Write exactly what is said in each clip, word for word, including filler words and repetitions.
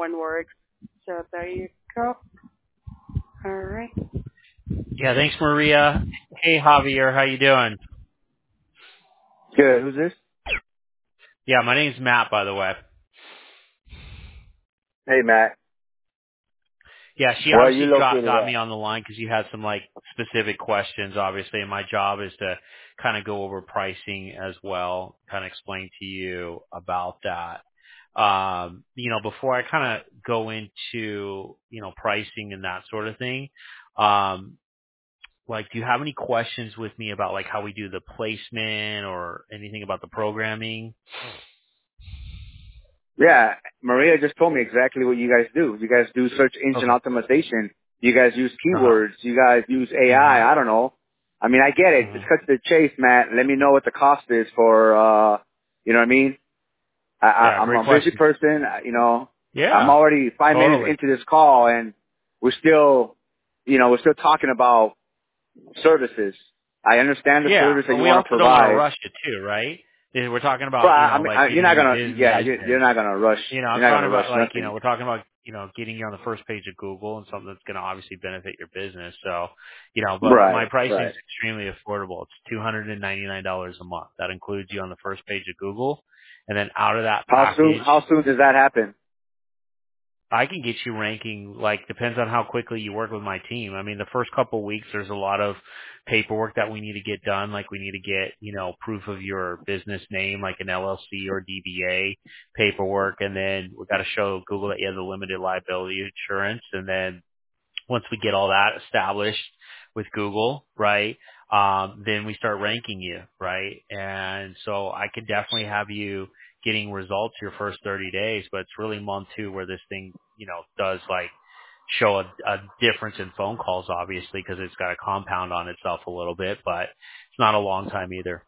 one works. So there you go. All right. Yeah, thanks, Maria. Hey, Javier, how you doing? Good. Who's this? Yeah, my name's Matt, by the way. Hey, Matt. Yeah, she Where are you obviously got, located got me at? on the line because you had some like specific questions, obviously, and my job is to kind of go over pricing as well, kind of explain to you about that. Um, you know, before I kind of go into, you know, pricing and that sort of thing, um, like, do you have any questions with me about like how we do the placement or anything about the programming? Yeah, Maria just told me exactly what you guys do. You guys do search engine Okay. optimization. You guys use Uh-huh. keywords. You guys use A I. Mhm. I I don't know. I mean, I get it. Just Mhm. cut to the chase, Matt. Let me know what the cost is for, uh, you know what I mean? I, I, Yeah, I'm great a busy question. person. I- You know, I'm Yeah, already five minutes totally. into this call and we're still, you know, we're still talking about services. I understand the Yeah, service that but you we want to also don't want to provide. rush it too, right? Eh, We're talking But about, you I, I know, mean, like I, you're getting not you gonna, yeah, business you're, you're and, not gonna rush. you know, I'm You're not talking gonna rush about like, you know, nothing. we're talking about, you know, getting you on the first page of Google and something that's going to obviously benefit your business. So, you know, but my Right, pricing is right. extremely affordable. It's two hundred ninety-nine dollars a month. That includes you on the first page of Google. And then out of that How soon? package, How soon does that happen? I can get you ranking, like, depends on how quickly you work with my team. I mean, the first couple of weeks, there's a lot of paperwork that we need to get done. Like, we need to get, you know, proof of your business name, like an L L C or D B A paperwork. And then we've got to show Google that you have the limited liability insurance. And then once we get all that established with Google, right, um, then we start ranking you, right? And so I could definitely have you getting results your first thirty days, but it's really month two where this thing, you know, does like show a, a difference in phone calls, obviously, because it's got to compound on itself a little bit, but it's not a long time either.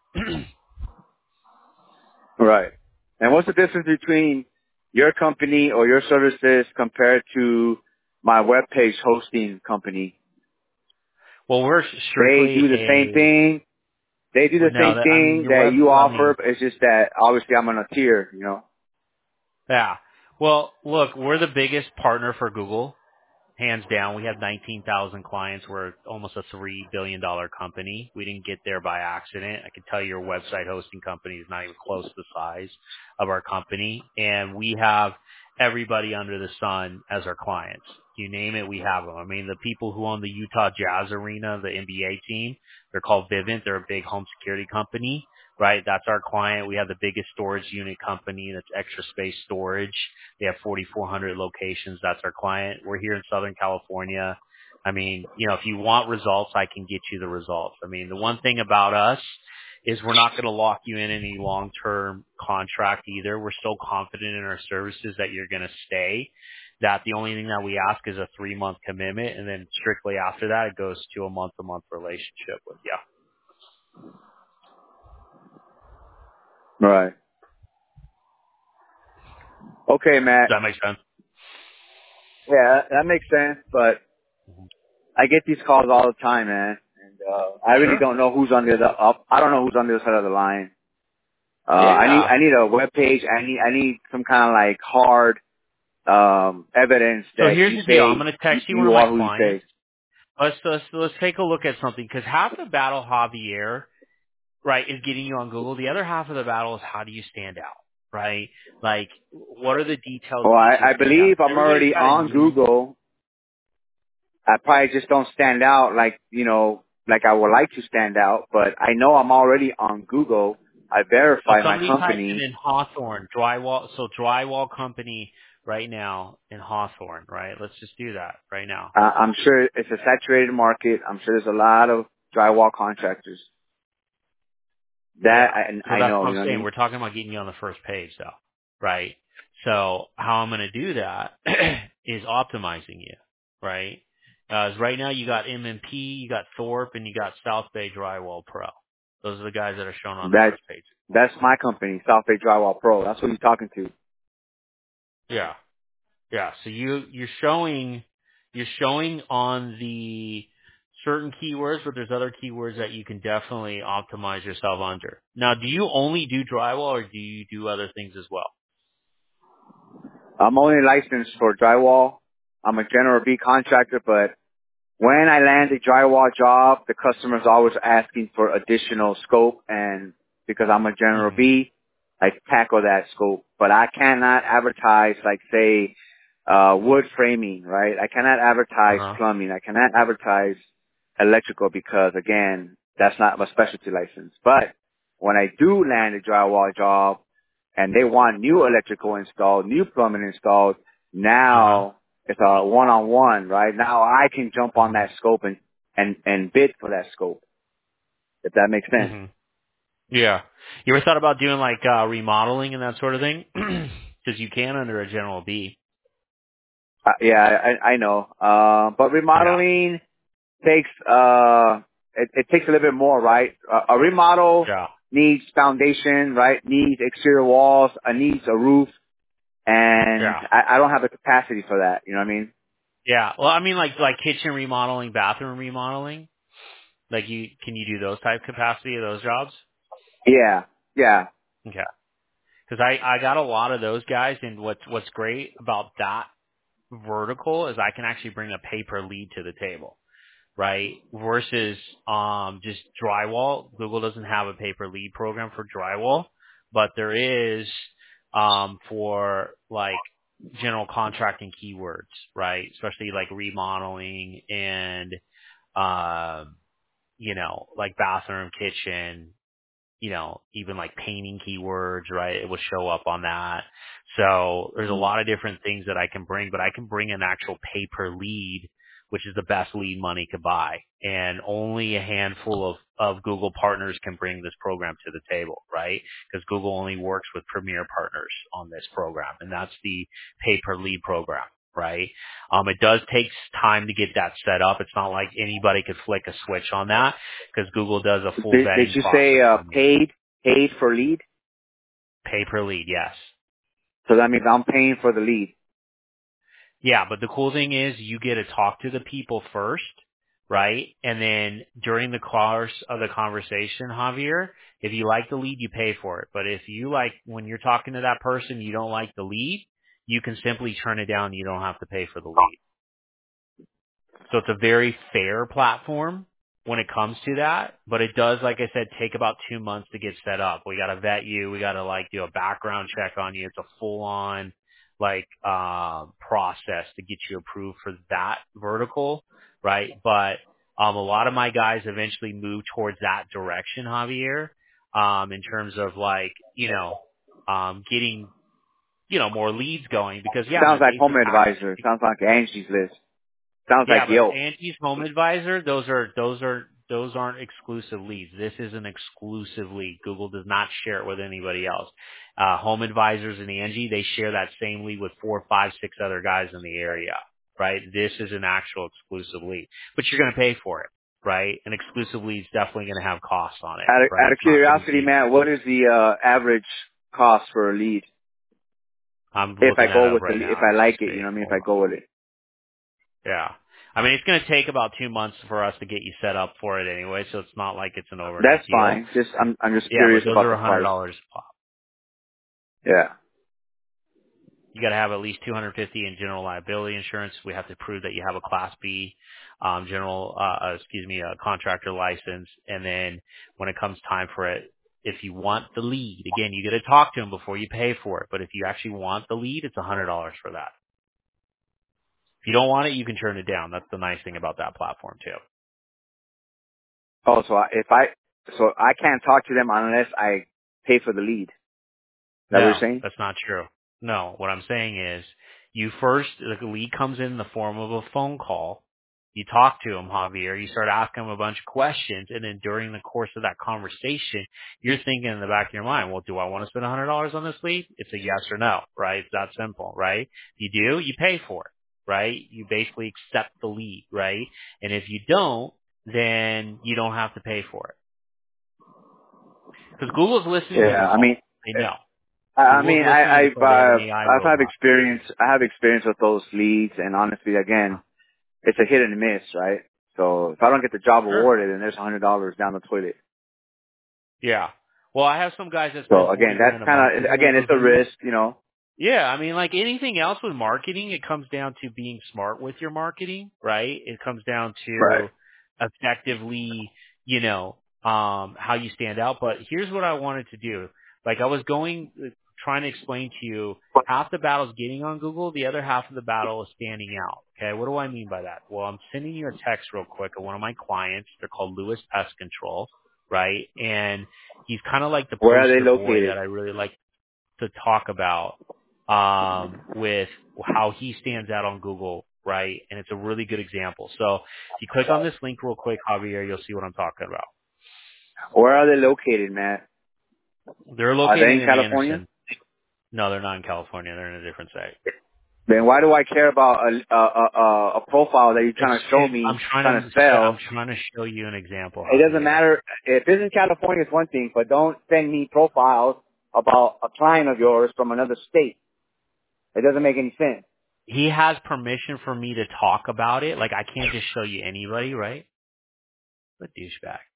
Right. And what's the difference between your company or your services compared to my web page hosting company? Well, we're They strictly do the same a, thing. They do the no, same that, I mean, thing your that web, you I mean, offer. It's just that obviously I'm on a tier, you know. yeah. Well, look, we're the biggest partner for Google. Hands down, we have nineteen thousand clients. We're almost a three billion dollars company. We didn't get there by accident. I can tell you your website hosting company is not even close to the size of our company. And we have everybody under the sun as our clients. You name it, we have them. I mean, the people who own the Utah Jazz Arena, the N B A team, they're called Vivint. They're a big home security company, right? That's our client. We have the biggest storage unit company that's Extra Space Storage. They have forty-four hundred locations. That's our client. We're here in Southern California. I mean, you know, if you want results, I can get you the results. I mean, the one thing about us is we're not going to lock you in any long-term contract either. We're so confident in our services that you're going to stay, that the only thing that we ask is a three-month commitment, and then strictly after that, it goes to a month-to-month relationship with you. Right. Okay, Does Matt. that make sense? Yeah, that makes sense, but I get these calls all the time, man. And uh I really Sure. don't know who's on the other up. I don't know who's on the other side of the line. Uh I need Yeah. I need a web page. I need I need some kind of like hard um evidence So that here's you the deal. I'm say going to you, text you one of you my are who you clients. say. Let's let's let's take a look at something, because half the battle, Javier, right, is getting you on Google. The other half of the battle is how do you stand out, right? Like, what are the details Well, that makes you I, I stand out? believe 'Cause I'm everybody's already got a on need. Google. I probably just don't stand out like, you know, like I would like to stand out, but I know I'm already on Google. I So verify my somebody types in company. in Hawthorne drywall. So drywall company right now in Hawthorne, right? Let's just do that right now. Uh, I'm sure it's a saturated market. I'm sure there's a lot of drywall contractors. That Yeah. So I, I that's know, what you I'm know what I saying. mean? We're talking about getting you on the first page, though, right? So how I'm going to do that is optimizing you, right? Because right now you got M and P, you got Thorpe, and you got South Bay Drywall Pro. Those are the guys that are shown on the That first page. that's my company, South Bay Drywall Pro. That's what you're talking to. Yeah, yeah. So you you're showing you're showing on the certain keywords, but there's other keywords that you can definitely optimize yourself under. Now, do you only do drywall, or do you do other things as well? I'm only licensed for drywall. I'm a general B contractor, but when I land a drywall job, the customer's always asking for additional scope, and because I'm a general Mm-hmm. B, I tackle that scope. But I cannot advertise, like, say, uh, wood framing, right? I cannot advertise Uh-huh. plumbing. I cannot advertise electrical because, again, that's not my specialty license. But when I do land a drywall job and they want new electrical installed, new plumbing installed, Uh-huh. now it's a one-on-one, right? Now I can jump on Mm-hmm. that scope and, and, and bid for that scope, if that makes sense. Mm-hmm. Yeah. You ever thought about doing like uh, remodeling and that sort of thing? Because you can under a general B. Uh, yeah, I, I know. Uh, but Yeah. remodeling takes, uh, it, it takes a little bit more, right? Uh, a remodel Yeah. needs foundation, right? Needs exterior walls, uh, needs a roof, and Yeah. I, I don't have the capacity for that. You know what I mean? Yeah. Well, I mean, like like kitchen remodeling, bathroom remodeling. Like, you can you do those type capacity of those jobs? Yeah, yeah. Okay. Because I I got a lot of those guys, and what's what's great about that vertical is I can actually bring a pay per lead to the table, right? Versus um just drywall. Google doesn't have a pay per lead program for drywall, but there is um for like general contracting keywords, right? Especially like remodeling and um you know, like bathroom, kitchen, you know, even like painting keywords, right? It will show up on that. So there's a Mhm. lot of different things that I can bring, but I can bring an actual pay per lead, which is the best lead money could buy. And only a handful of, of Google partners can bring this program to the table, right? Because Google only works with premier partners on this program, and that's the pay per lead program, right? Um, it does take time to get that set up. It's not like anybody could flick a switch on that, because Google does a full Did, did vetting you process say uh, on you. paid paid for lead? Pay per lead, yes. So that means I'm paying for the lead. Yeah, but the cool thing is you get to talk to the people first, right? And then during the course of the conversation, Javier, if you like the lead, you pay for it. But if you like, when you're talking to that person, you don't like the lead, you can simply turn it down. You don't have to pay for the lead. So it's a very fair platform when it comes to that, but it does, like I said, take about two months to get set up. We got to vet you. We got to like do a background check on you. It's a full on like, uh, process to get you approved for that vertical, right? But, um, a lot of my guys eventually move towards that direction, Javier, um, in terms of like, you know, um, getting, you know, more leads going because yeah, Sounds man, like Home basic Advisor. Sounds like Angie's List. Sounds like yeah, but Yelp. Angie's Home Advisor, those are those are those aren't exclusive leads. This is an exclusive lead. Google does not share it with anybody else. Uh, Home Advisors and Angie, they share that same lead with four, five, six other guys in the area, right? This is an actual exclusive lead, but you're going to pay for it, right? An exclusive lead is definitely going to have costs on it, Out of, right? out of It's not going to curiosity, be. man, what is the uh, average cost for a lead? I'm If I looking that go up with the, right le- if now I as we like it, you speak. know what I mean? If Hold I on. go with it. Yeah. I mean, it's going to take about two months for us to get you set up for it anyway, so it's not like it's an overnight That's deal. fine. Just I'm I'm just Yeah, but curious those about are the a hundred price. dollars pop. Yeah. You got to have at least two hundred fifty in general liability insurance. We have to prove that you have a Class B, um, general, uh, uh, excuse me, a contractor license. And then when it comes time for it, if you want the lead, again, you got to talk to them before you pay for it. But if you actually want the lead, it's a hundred dollars for that. If you don't want it, you can turn it down. That's the nice thing about that platform too. Oh, so I, if I so I can't talk to them unless I pay for the lead. Is that what you're No, saying? that's not true. No, what I'm saying is you first, the lead comes in the form of a phone call. You talk to him, Javier. You start asking him a bunch of questions. And then during the course of that conversation, you're thinking in the back of your mind, well, do I want to spend one hundred dollars on this lead? It's a yes or no, right? It's that simple, right? If you do, you pay for it, right? You basically accept the lead, right? And if you don't, then you don't have to pay for it. Because Google's listening to your Yeah. I mean, call. They know. I I Google's mean, I, listening I've because they have an uh, A I I've had robot. experience. I have experience with those leads, and honestly, again, it's a hit and miss, right? So if I don't get the job Sure. awarded, then there's a hundred dollars down the toilet. Yeah. Well, I have some guys that spend So forty again, that's grand a kind month of using again, those it's a leads. risk, you know. Yeah, I mean, like anything else with marketing, it comes down to being smart with your marketing, right? It comes down Right. to effectively, you know, um, how you stand out. But here's what I wanted to do. Like I was going, trying to explain to you, half the battle is getting on Google, the other half of the battle is standing out. Okay, what do I mean by that? Well, I'm sending you a text real quick of one of my clients. They're called Lewis Pest Control, right? And he's kind of like the Where are they poster boy located? that I really like to talk about um, with how he stands out on Google, right? And it's a really good example. So if you click on this link real quick, Javier, you'll see what I'm talking about. Where are they located, man? They're Are they located in in California? Anderson. No, they're not in California. They're in a different site. Then why do I care about a a a, a profile that you're It's, trying to show it, I'm me, trying trying to to I'm sell? trying to show you an example, It doesn't Javier. matter if it's in California. It's one thing, but don't send me profiles about a client of yours from another state. It doesn't make any sense. He has permission for me to talk about it. Like I can't just show you anybody, right? What douchebag.